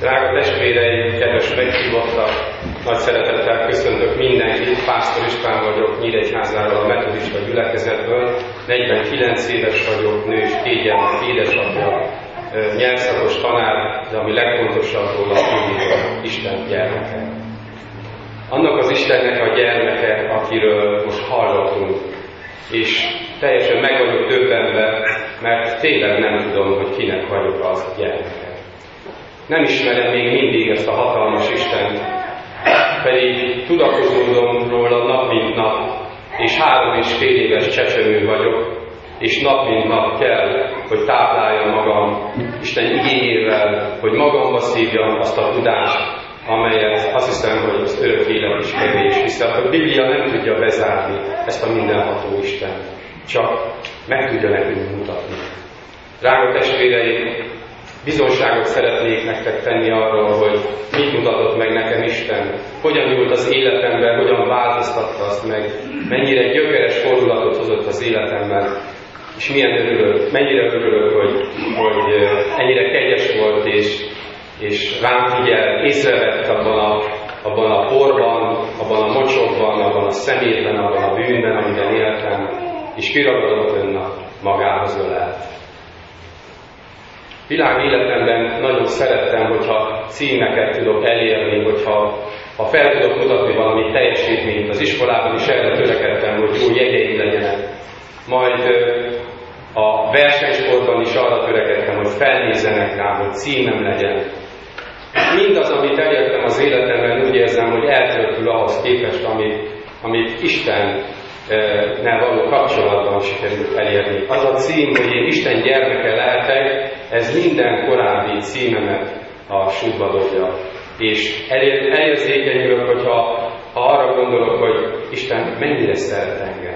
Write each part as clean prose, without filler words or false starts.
Drága testvéreim, kedves meghívottak, nagy szeretettel köszöntök mindenkit. Pásztor István vagyok, Nyíregyházáról, a metodista gyülekezetből. 49 éves vagyok, nő és 2 gyermek édesapja, nyelvszakos tanár, de ami legfontosabb róla, hogy Isten gyermeke. Annak az Istennek a gyermeke, akiről most hallottunk, és teljesen meg vagyok döbbenve, mert tényleg nem tudom, hogy kinek vagyok az gyermeke. Nem ismerem még mindig ezt a hatalmas Istent, pedig tudakozódom róla nap mint nap, és 3,5 éves csecsemő vagyok, és nap mint nap kell, hogy tápláljam magam Isten igényével, hogy magamba szívjam azt a tudást, amelyet azt hiszem, hogy az örök élet is kevés, hiszen a Biblia nem tudja bezárni ezt a mindenható Istent, csak meg tudja nekünk mutatni. Drága testvéreim, bizonságot szeretnék nektek tenni arról, hogy mit mutatott meg nekem Isten, hogyan nyúlt az életemben, hogyan változtatta azt meg, mennyire gyökeres fordulatot hozott az életemben, és mennyire örülök, hogy ennyire kegyes volt, és rám figyel, észrevett abban a porban, abban a mocsokban, abban a szemétben, abban a bűnben, amiben éltem, és kiragadott önnek magához ölelt. Világ életemben nagyon szerettem, hogyha címeket tudok elérni, hogyha fel tudok mutatni valami teljesítményt. Az iskolában is erre törekedtem, hogy jó jegyeim legyenek. Majd a versenysportban is arra törekedtem, hogy felnézzenek rám, hogy címem legyen. Mindaz, amit elértem az életemben, úgy érzem, hogy eltöltül ahhoz képest, amit Istennel való kapcsolatban sikerült elérni. Az a cím, hogy én Isten gyermeke lehetek, ez minden korábbi címemet a sútba dobja. És elérzékenyülök, hogyha arra gondolok, hogy Isten mennyire szeret engem.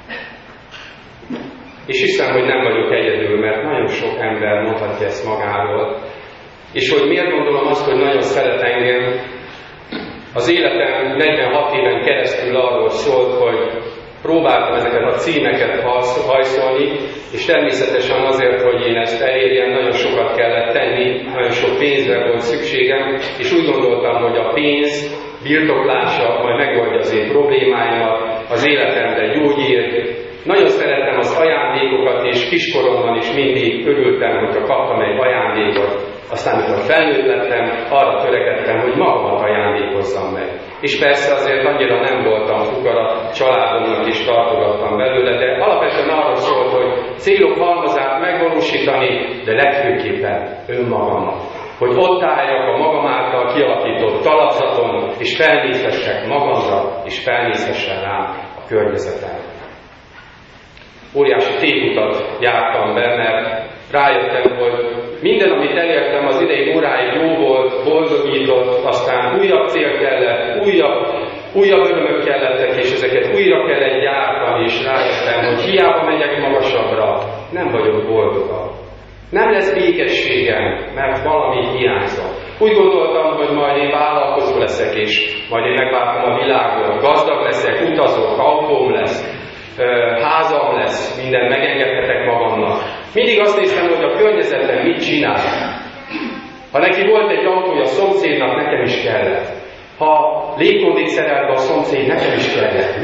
És hiszem, hogy nem vagyok egyedül, mert nagyon sok ember mondhatja ezt magáról. És hogy miért gondolom azt, hogy nagyon szeret engem, az életem 46 éven keresztül arról szólt, hogy próbáltam ezeket a címeket hajszolni, és természetesen azért, hogy én ezt elérjem, nagyon sokat kellett tenni, nagyon sok pénzre volt szükségem, és úgy gondoltam, hogy a pénz birtoklása majd megoldja az én problémáimat, az életemre gyógyír. Nagyon szerettem az ajándékokat, és kiskoromban is mindig örültem, hogyha kaptam egy ajándékot. Aztán, amikor felnőtt lettem, arra törekedtem, hogy magamat ajándékozzam meg. És persze azért annyira nem voltam fukara, családomnak is tartogattam belőle, de alapvetően arról szólt, hogy célok halmazát megvalósítani, de legfőképpen önmagamnak. Hogy ott álljak a magam által kialakított talapzaton, és felnézhessek magamra, és felnézhessen rám a környezetem. Óriási tévutat jártam be, mert rájöttem, hogy minden, amit elértem az idei óráig jó volt, boldogított, aztán újabb cél kellett, újabb örömök kellettek, és ezeket újra kellett gyártani, és rájöttem, hogy hiába megyek magasabbra, nem vagyok boldogabb. Nem lesz békességem, mert valami hiányzott. Úgy gondoltam, hogy majd én vállalkozó leszek, és majd én megváltom a világot, gazdag leszek, utazok, autóm lesz, házam lesz, mindent megengedhetek magamnak. Mindig azt néztem, hogy a környezetben mit csinál. Ha neki volt egy autója a szomszédnak, nekem is kellett. Ha légkondit szerelt be a szomszéd, nekem is kellett.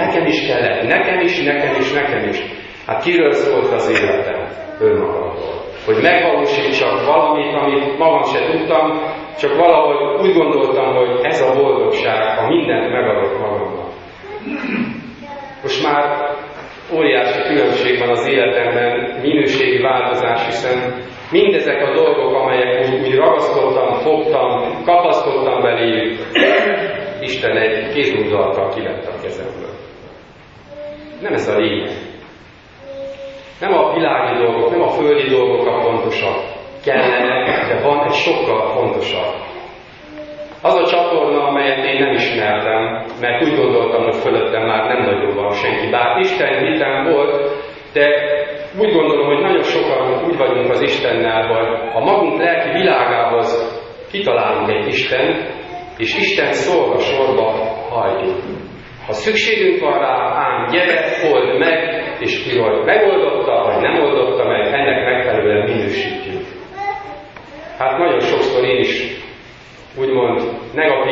Nekem is. Hát kiről szólt az életem? Önmagamról. Hogy megvalósítsak valamit, amit magam se tudtam, csak valahogy úgy gondoltam, hogy ez a boldogság, ha mindent megadok magamnak. Most már óriási különbség van az életemben, minőségi változás, hiszen mindezek a dolgok, amelyek úgy ragaszkodtam, fogtam, kapaszkodtam beléjük, Isten egy kézmozdulattal kivette a kezemből. Nem ez a lényeg. Nem a világi dolgok, nem a földi dolgok a fontosak. Kellene, de van egy sokkal fontosabb. Az a csatorna, amelyet én nem ismertem, mert úgy gondoltam, hogy fölöttem már nem nagyon van senki. Bár Isten hitem volt, de úgy gondolom, hogy nagyon sokan úgy vagyunk az Istennel, hogy a magunk lelki világához kitalálunk egy Istent, és Isten szolga sorba hajtjuk. Ha szükségünk van rá, ám gyere, old meg, és ki vagy megoldotta, vagy nem oldotta meg, ennek megfelelően minősítjük. Hát nagyon sokszor én is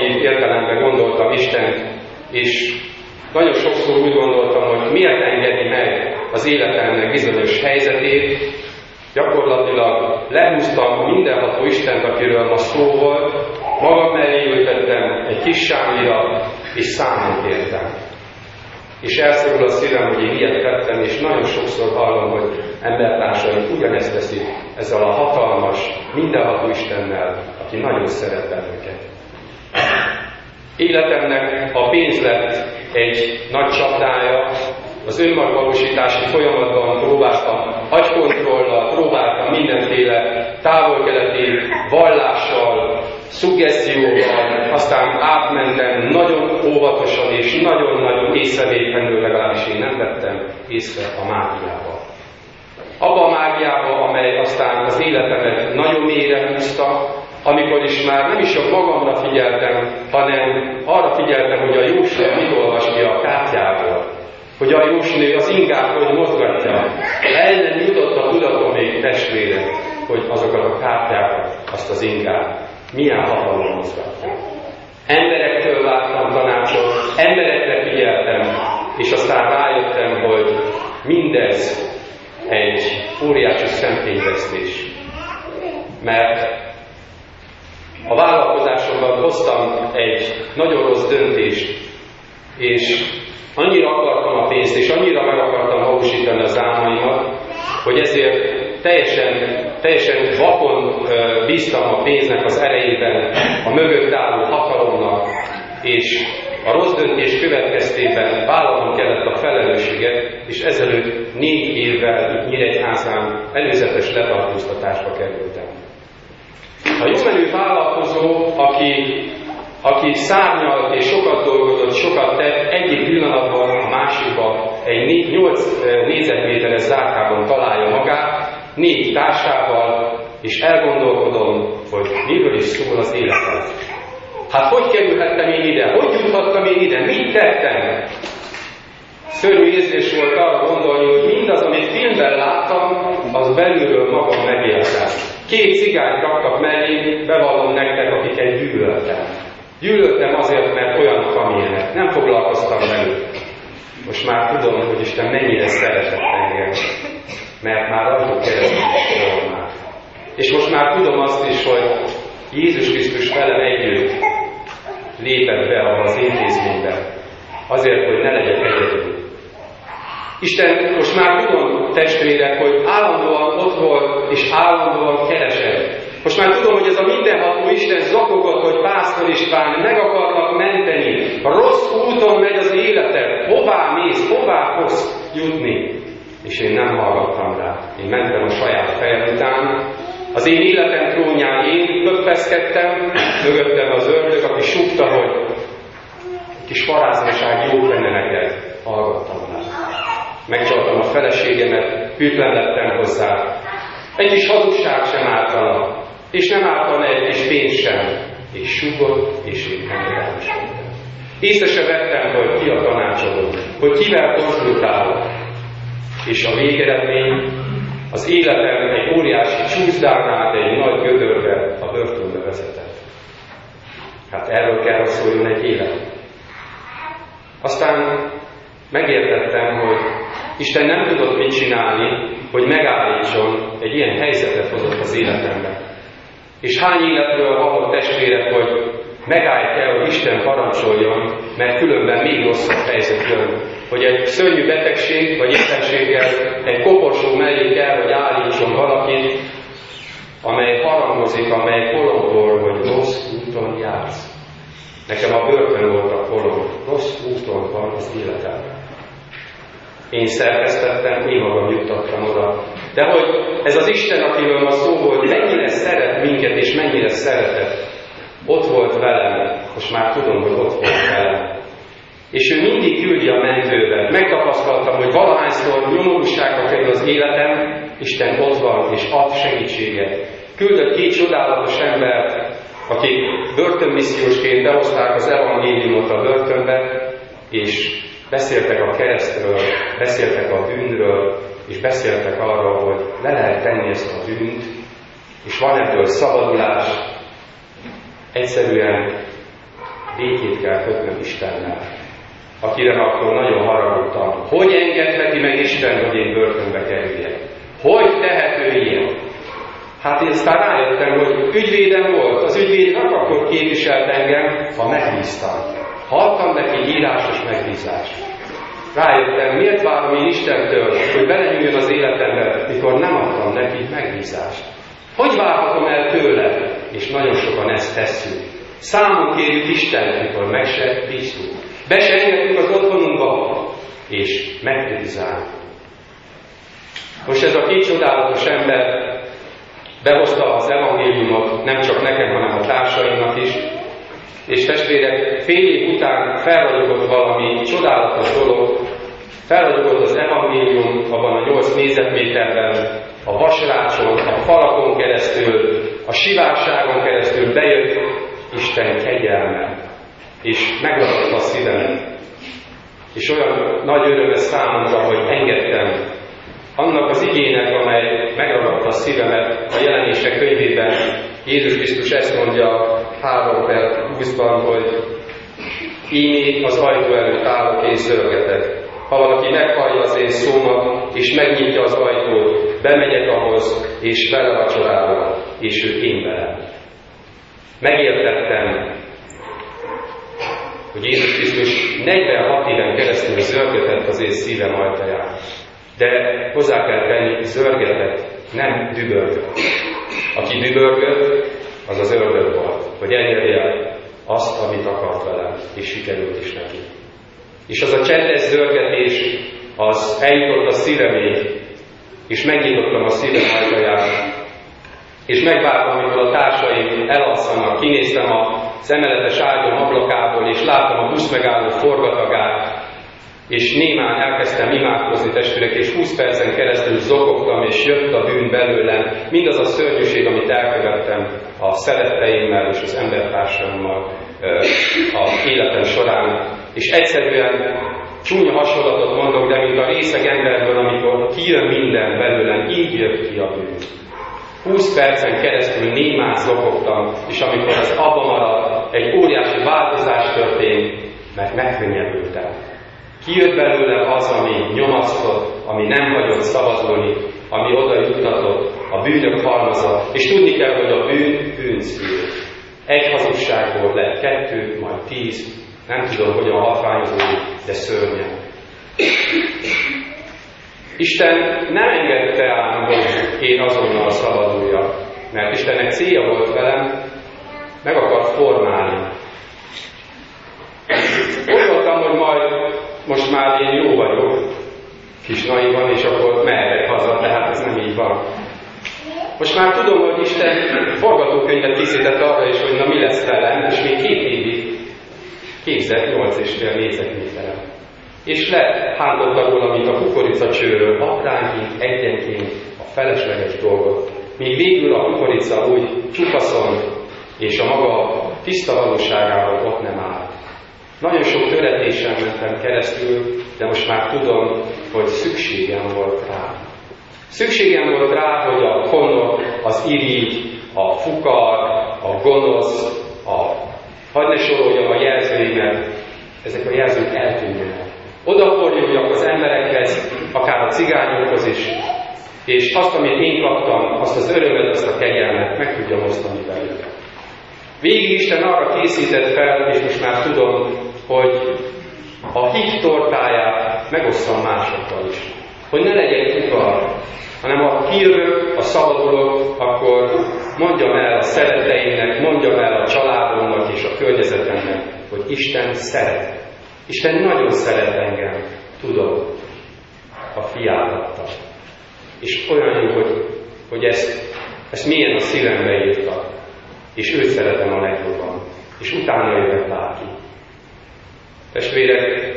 szakmai értelemben gondoltam Istent, és nagyon sokszor úgy gondoltam, hogy miért engedi meg az életemnek bizonyos helyzetét. Gyakorlatilag lehúztam mindenható Istent, akiről ma szó volt, magam mellé ültettem egy kis sámlira, és számon kértem. És elszorul a szívem, hogy én ilyet tettem, és nagyon sokszor hallom, hogy embertársaim ugyanezt teszik ezzel a hatalmas, mindenható Istennel, aki nagyon szeret bennünket. Életemnek a pénz lett egy nagy csapdája, az önmagvalósítási folyamatban próbáltam agykontrollal, próbáltam mindenféle távol-keleti vallással, szuggesztióval, aztán átmentem nagyon óvatosan és nagyon-nagyon észrevétlenül, legalábbis én nem vettem észre a mágiába. Abba a mágiába, amely aztán az életemet nagyon mélyre húzta, amikor is már nem is csak magamra figyeltem, hanem arra figyeltem, hogy a jósnő mit olvas ki a kártyából, hogy a jósnő az ingát hogy mozgatja. El nem jutott a tudatom még testvérek, hogy azokat a kártyákat, azt az ingát milyen hatalom mozgatja. Emberektől vártam tanácsot, emberekre figyeltem, és aztán rájöttem, hogy mindez egy óriási szemfényvesztés. Mert a vállalkozásomban hoztam egy nagyon rossz döntést, és annyira akartam a pénzt, és annyira meg akartam valósítani az álmaimat, hogy ezért teljesen vakon bíztam a pénznek az erejében, a mögött álló hatalomnak, és a rossz döntés következtében vállalnom kellett a felelősséget, és ezelőtt 4 évvel Nyíregyházán előzetes letartóztatásba kerültem. A jómenő vállalkozó, aki szárnyalt és sokat dolgozott, sokat tett, egyik pillanatban a másikban egy 8 négyzetméteres zárkában találja magát, 4 társával, és elgondolkodom, hogy miről is szól az életem. Hát hogy kerülhettem én ide? Hogy juthattam én ide? Mit tettem? Szörnyű érzés volt arra gondolni, hogy mindaz, amit filmben láttam, az belülről magam megéltem. 2 cigányt raktak mellé, bevallom nektek, akiket gyűlöltem. Gyűlöltem azért, mert olyanok, amilyenek. Nem foglalkoztam velük. Most már tudom, hogy Isten mennyire szeretett engem. Mert már rajtuk keresztül is formált. És most már tudom azt is, hogy Jézus Krisztus velem együtt lépett be abba az intézménybe. Azért, hogy ne legyek egyedül. Isten, most már tudom, testvérek, hogy állandóan ott volt, és állandóan keresett. Most már tudom, hogy ez a mindenható Isten zakogott, hogy Pásztor István, meg akarnak menteni. A rossz úton megy az életed. Hová mész, hová fogsz jutni? És én nem hallgattam rá. Én mentem a saját fejem után. Az én életem trónján én köppeszkedtem, mögöttem az ördög, aki súgta, hogy kis paráznaság jó lenne neked. Hallgattam rá. Megcsaltam a feleségemet, hűtlen lettem hozzá. Egy kis hazugság sem ártana, és nem ártana egy kis pénz sem. És súgott, és én engedelmeskedtem. Észre se vettem, hogy ki a tanácsadó, hogy kivel konzultálok. És a végeredmény az életem egy óriási csúszdán át egy nagy gödörbe, a börtönbe vezetett. Hát erről kell szóljon egy élet. Aztán megértettem, hogy Isten nem tudott mit csinálni, hogy megállítson, egy ilyen helyzetet hozott az életembe. És hány életről hallott testvérek, hogy megállj kell, hogy Isten parancsoljon, mert különben még rosszabb helyzet jön. Hogy egy szörnyű betegség, vagy éppenséggel egy koporsó mellé kell, hogy állítson valakit, amely harangozik, amely kolongol, hogy rossz úton jársz. Nekem a börtön volt a kolong, rossz úton van az életem. Én szerveztettem, én magam juttattam oda. De hogy ez az Isten, akiről ma szó volt, mennyire szeret minket, és mennyire szeretett, ott volt velem, most már tudom, hogy ott volt velem. És ő mindig küldi a mentőbe. Megtapasztaltam, hogy valahányszor nyomorúságba kerül az életem, Isten ott van, és ad segítséget. Küldött 2 csodálatos embert, akik börtönmissziósként behozták az evangéliumot a börtönbe, és beszéltek a keresztről, beszéltek a bűnről, és beszéltek arról, hogy le lehet tenni ezt a bűnt, és van ebből szabadulás. Egyszerűen békét kell kötnöm Istennel, akire akkor nagyon haragudtam. Hogy engedheti meg Isten, hogy én börtönbe kerüljek? Hogy tehető ilyen? Hát én aztán rájöttem, hogy ügyvédem volt. Az ügyvéd nem akkor képviselt engem, ha megbíztam. Ha adtam neki írásos megbízást. Rájöttem, miért várom én Istentől, hogy belenyúljon az életembe, mikor nem adtam neki megbízást. Hogy várhatom el tőle? És nagyon sokan ezt tesszük. Számon kérjük Istent, mikor meg se bíztunk. Be se engedtünk az otthonunkba, és megkritizáljuk. Most ez a két csodálatos ember behozta az evangéliumot nem csak nekem, hanem a társaimnak is, és testvérek, fél év után felragyogott valami csodálatos dolog, felragyogott az evangélium abban a 8 négyzetméterben, a vasrácson, a falakon keresztül, a sivárságon keresztül bejött Isten kegyelme, és megragadta a szívemet. És olyan nagy öröm ez számomra, hogy engedtem annak az igének, amely megragadta a szívemet a Jelenések könyvében. Jézus Krisztus ezt mondja 3:20-ban, hogy ímé az ajtó előtt állok és zörgetek. Ha valaki meghallja az én szómat, és megnyitja az ajtót, bemegyek ahhoz, és vele vacsorálok, és ő én velem. Megértettem, hogy Jézus Krisztus 46 éven keresztül zörgetett az én szívem ajtaján. De hozzá kell tenni, zörgetett, nem dübörgött. Aki dübörgött, az az ördög volt, hogy elérje azt, amit akart velem, és sikerült is neki. És az a csendes zörgetés, az eljutott a szívemig, és megnyitottam a szívem ajtaját, és megvártam, amikor a társaim elalszanak, kinéztem az emeletes ágyon ablakából, és láttam a buszmegálló forgatagát, és némán elkezdtem imádkozni, testvérek, és 20 percen keresztül zokogtam, és jött a bűn belőlem, mindaz a szörnyűség, amit elkövettem a szeretteimmel és az embertársammal az életem során. És egyszerűen csúnya hasonlatot mondok, de mint a részeg emberből, amikor kijön minden belőlem, így jött ki a bűn. 20 percen keresztül némán zokogtam, és amikor az abba maradt, egy óriási változás történt, mert megkönnyebbültem. Kijött belőle az, ami nyomasztott, ami nem hagyott szabadulni, ami oda juttatott, a bűnök halmaza. És tudni kell, hogy a bűn bűnszül. Egy hazugságból lett 2, majd 10, nem tudom, hogyan hatványozódik, de szörnyen. Isten nem engedte ám, hogy én azonnal szabaduljak, mert Istennek célja volt velem, meg akart formálni. Gondoltam, hogy majd most már én jó vagyok, kis naivan, és akkor mehetek haza, tehát ez nem így van. Most már tudom, hogy Isten forgatókönyvet készített arra is, hogy na mi lesz velem, és még 2 évig képzett 8,5 négyzetméteren. És lehántotta róla, mint a kukoricacsőről, apránként, egyenként a felesleges dolgot. Míg végül a kukorica úgy csupaszon, és a maga tiszta valóságával ott nem áll. Nagyon sok töretésen mentem keresztül, de most már tudom, hogy szükségem volt rá. Szükségem volt rá, hogy a honok, az irigy, a fukar, a gonosz, hadd ne soroljam a jelzőimet, ezek a jelzők eltűnjenek. Odaforjuljak az emberekhez, akár a cigányokhoz is, és azt, amit én kaptam, azt az örömet, azt a kegyelmet meg tudjam osztani velük. Végig Isten arra készített fel, és most már tudom, hogy a hit tortáját megosszam másokkal is. Hogy ne legyen kukar, hanem ha kijövök, ha szabadulok, akkor mondjam el a szeretteimnek, mondjam el a családomnak és a környezetemnek, hogy Isten szeret. Isten nagyon szeret engem, tudom, a fiát adta. És olyan jó, hogy ezt milyen a szívembe írta. És őt szeretem a legjobban. És utána jövök bárki. Testvérek,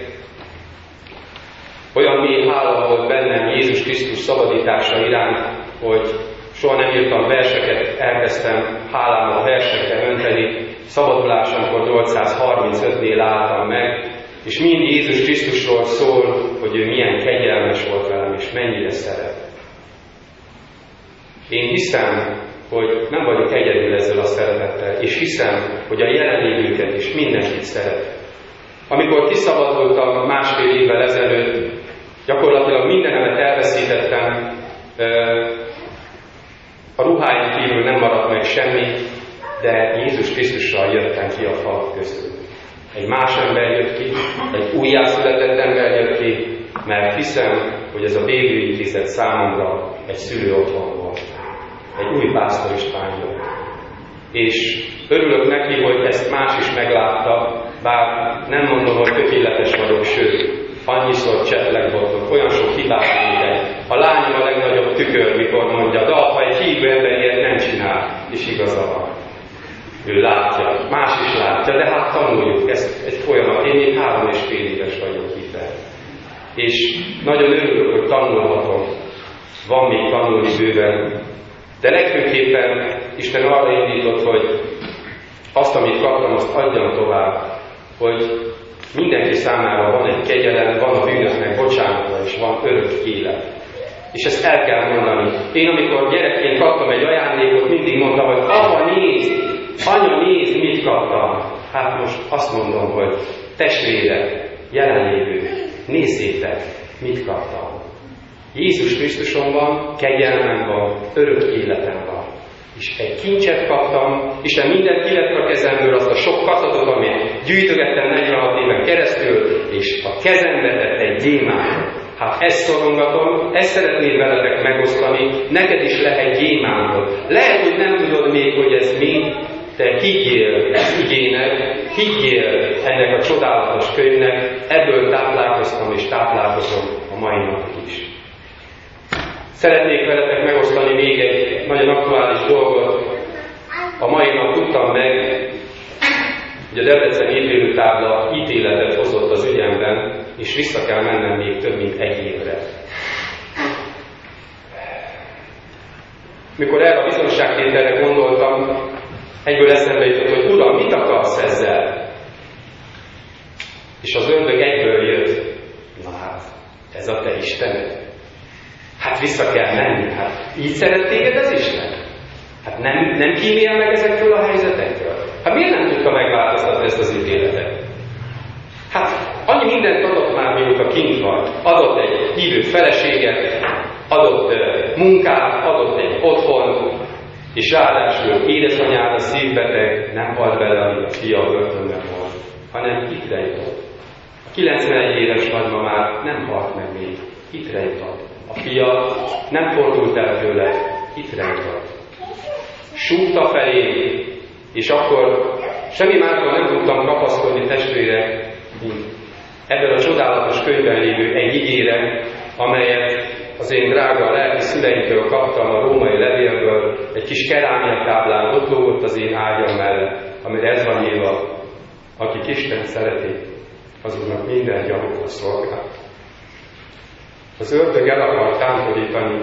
olyan mély hála volt bennem Jézus Krisztus szabadítása iránt, hogy soha nem írtam verseket, elkezdtem hálámat a versekre önteni. Szabadulásomkor 835-nél álltam meg, és mind Jézus Krisztusról szól, hogy ő milyen kegyelmes volt velem, és mennyire szeret. Én hiszem, hogy nem vagyok egyedül ezzel a szeretettel, és hiszem, hogy a jelenlévőket is mindenkit szeret. Amikor kiszabadultam 1,5 évvel ezelőtt, gyakorlatilag mindenemet elveszítettem, a ruháim kívül nem maradt meg semmi, de Jézus Krisztussal jöttem ki a falak közül. Egy más ember jött ki, egy újjászületett ember jött ki, mert hiszem, hogy ez a békőintézet számomra egy szülő otthon volt. Egy új Pásztor István jött. És örülök neki, hogy ezt más is meglátta, bár nem mondom, hogy tökéletes vagyok, sőt, annyiszor csetlegbotlok, olyan sok hibát védek. A lányom a legnagyobb tükör, mikor mondja, de ha egy hívő ember ilyet nem csinál, és igaza van. Ő látja, más is látja, de hát tanuljuk, ez egy folyamat. Én még 3,5 éves vagyok hitben. És nagyon örülök, hogy tanulhatom. Van még tanulni bőven. De legfőképpen Isten arra indított, hogy azt, amit kaptam, azt adjam tovább, hogy mindenki számára van egy kegyelem, van a bűnöknek bocsánata, és van örök élet. És ezt el kell mondani. Én, amikor gyerekként kaptam egy ajándékot, mindig mondtam, hogy apa, nézd! Anya, nézd, mit kaptam! Hát most azt mondom, hogy testvérek, jelenlévők, nézzétek, mit kaptam. Jézus Krisztuson van, kegyelmem van, örök életem van. És egy kincset kaptam, Isten mindent kivett a kezemből, azt a sok katatot, amit gyűjtögettem 46 éven keresztül, és a kezembe tett egy gyémántot. Hát ezt szorongatom, ezt szeretnéd veletek megosztani, neked is lehet gyémántot. Lehet, hogy nem tudod még, hogy ez mi, de higgyél igének, higgyél ennek a csodálatos könyvnek, ebből táplálkoztam és táplálkozom a mai napig is. Szeretnék veletek megosztani még egy nagyon aktuális dolgot. A mai nap tudtam meg, hogy a Debreceni ítélőtábla ítéletet hozott az ügyemben, és vissza kell mennem még több mint 1 évre. Mikor erre a bizonságtételre gondoltam, egyből eszembe jutott, hogy Uram, mit akarsz ezzel? És az ördög egyből jött. Na hát, ez a te Istened. Hát vissza kell menni. Hát így szeret téged az Isten? Hát nem kímél meg ezekről a helyzetekről? Hát miért nem tudta megváltoztatni ezt az ítéletet? Hát annyi mindent adott már, mióta kint van. Adott egy hívő feleséget, adott munkát, adott egy otthon, és ráadásul édesanyára szívbeteg, nem halt bele, amíg a fia a börtönben volt, hanem hitre jutott. A 91 éves nagyma már nem halt meg még, hitre jutott. A fia nem fordult el tőle, hitre jutott. Súgta felé, és akkor semmi másról nem tudtam kapaszkodni, testvérek, mint ebből a csodálatos könyvben lévő egy igére, amelyet az én drága lelki szüleimtől kaptam a római levélből, egy kis kerámia táblán ott lógott az én ágyam mellett, amire ez van írva: akik Isten szeretik, azoknak minden gyanúra szolgál. Az ördög el akar tántorítani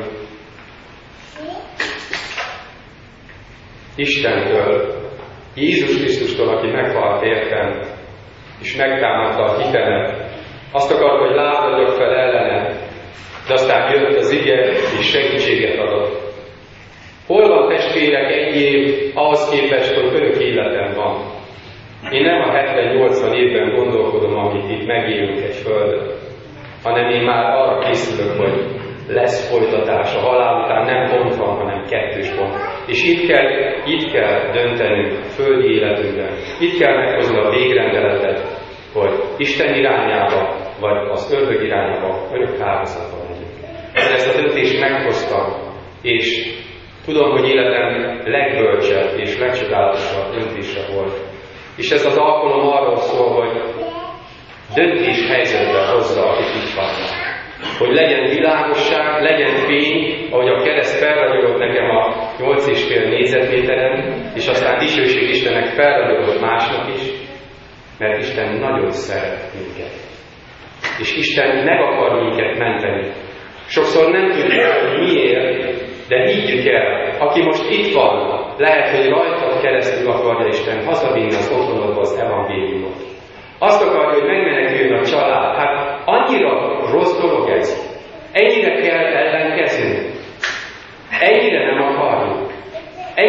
Istentől, Jézus Krisztustól, aki meghalt értem, és megtámadta a hitemet. Azt akar, hogy lázadjak fel ellene, de aztán jött az ige, és segítséget adott. Hol van, testvérek, 1 év ahhoz képest, hogy örök életem van? Én nem a 70-80 évben gondolkodom, amit itt megélünk egy földön, hanem én már arra készülök, hogy lesz folytatás, a halál után nem pont van, hanem 2 pont. És itt kell döntenünk földi életünkben. Itt kell meghozni a végrendeletet, hogy Isten irányába, vagy az ördög irányába örök hálózatban legyünk. Ezt a döntést meghoztam, és tudom, hogy életem legbölcsebb és legcsodálatosabb döntése volt. És ez az alkalom arról szól, hogy döntés helyzetbe hozza, akik itt vannak. Hogy legyen világosság, legyen fény, ahogy a kereszt felragyogott nekem a 8,5 négyzetméteren, és aztán dicsőség Istennek felragyogott másnak is, mert Isten nagyon szeret minket. És Isten meg akar minket menteni. Sokszor nem tudjuk, hogy miért, de higgyük el, aki most itt van, lehet, hogy rajtad keresztül akarja Isten hazavinni az otthonodba az evangéliumot. Azt akarja, hogy megmeneküljön a család. Hát annyira rossz dolog ez. Ennyire kell ellenkezni. Ennyire nem akarjuk.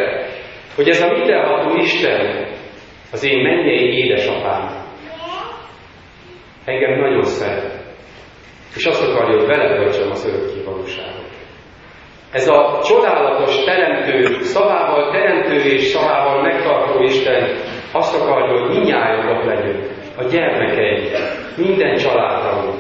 szeret, hogy ez a mindenható Isten, az én mennyei édesapám, engem nagyon szeret, és azt akarja, hogy vele töltsem az örökké valóságot. Ez a csodálatos teremtő, szavával teremtő és szavával megtartó Isten azt akarja, hogy mindnyájan ott legyünk, a gyermekei, minden családban.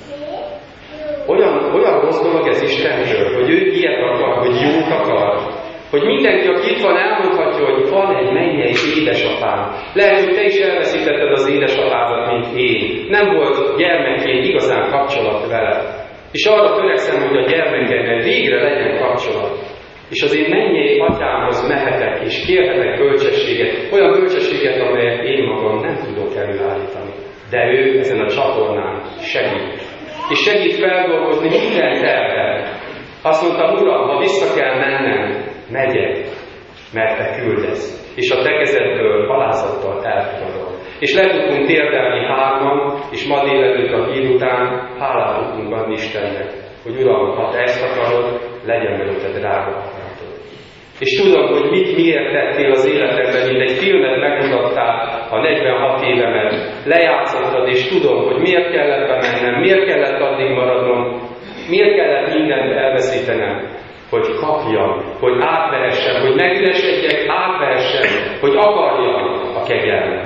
Olyan rossz dolog ez Istentől, hogy ő ilyet akar, hogy jót akar, hogy mindenki, aki itt van, elmondhatja, hogy van egy mennyei édesapám. Lehet, hogy te is elveszítetted az édesapádat, mint én. Nem volt gyermekként igazán kapcsolat vele. És arra törekszem, hogy a gyermekeimmel végre legyen kapcsolat. És az én mennyei atyámhoz mehetek, és kérhetek bölcsességet, olyan bölcsességet, amelyet én magam nem tudok előállítani. De ő ezen a csatornán segít. És segít feldolgozni minden tervet. Azt mondta, Uram, ha vissza kell mennem, megyek, mert te küldesz. És a te kezedből alázattal elfogadom. És le tudtunk térdelni hárman, és ma délelőtt a hír után hálát tudtunk adni Istennek, hogy Uram, ha te ezt akarod, legyen meg a te drága akaratod. És tudom, hogy miért tettél az életemben, mint egy filmet megmutattál a 46 évemet, lejátszottad, és tudom, hogy miért kellett bemennem, miért kellett addig maradnom, miért kellett mindent elveszítenem, hogy kapjam, hogy átvehessem, hogy megüresedjek, átvehessem, hogy akarjam a kegyelmet.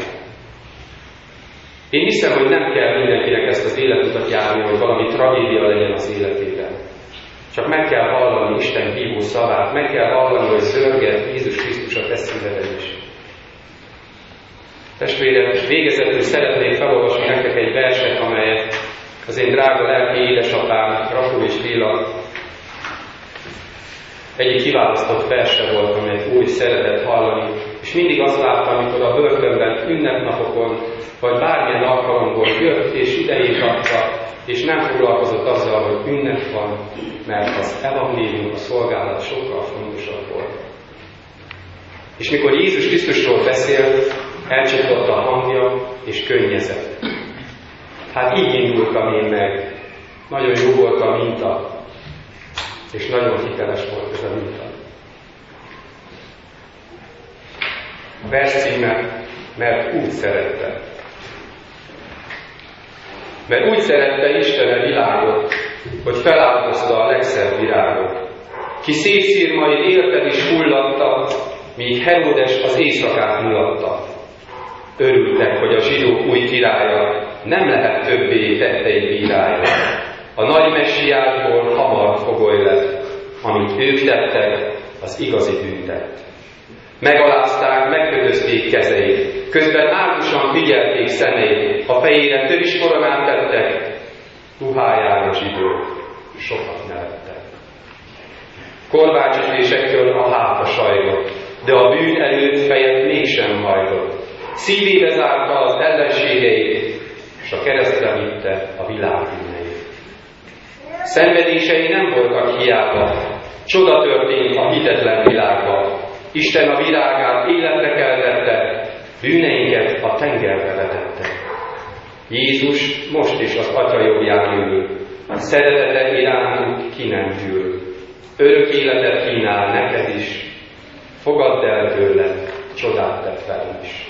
Én hiszem, hogy nem kell mindenkinek ezt az életutat járni, hogy valami tragédia legyen az életében. Csak meg kell hallani Isten hívó szavát, meg kell hallani, hogy zörget Jézus Krisztus a te szíveden is. Testvérek, végezetül szeretnék felolvasni nektek egy verset, amelyet az én drága lelki édesapám, Rakó és Béla egyik kiválasztott verse volt, amelyet úgy szeretett hallani, és mindig azt láttam, amikor a börtönben, ünnepnapokon, vagy bármilyen alkalomból jött és idejét adta, és nem foglalkozott azzal, hogy ünnep van, mert az evangélium, a szolgálat sokkal fontosabb volt. És mikor Jézus Krisztusról beszélt, elcsatotta a hangja, és könnyezett. Hát így indultam én meg. Nagyon jó volt a minta, és nagyon hiteles volt ez a minta. A vers címe, mert úgy szerette. Mert úgy szerette Isten a világot, hogy feláldozta a legszebb virágot. Ki szétszír majd érted is hullatta, míg Heródes az éjszakát mulatta. Örültek, hogy a zsidók új királya nem lehet többé tettei bírája. A nagy messiásból hamar fogoly lett, amit ők tettek, az igazi bűntett. Megalázták, megkötözték kezeit, közben árdusan figyelték szemeit, a fejére tövis koronát tettek, ruhájára zsidók sokat nevettek. Korbácsütésektől a háta sajlott, de a bűn előtt fejet mégsem hajlott. Szívébe zárta az ellenségeit, és a keresztre vitte a világ bűneit. Szenvedései nem voltak hiába, csoda történt a hitetlen világban. Isten a virágát életre keltette, bűneinket a tengerbe vetette. Jézus most is az Atya jobbján ül, szeretete irántuk ki nem gyűl. Örök életet kínál neked is, fogadd el tőle, csodát tett velem is.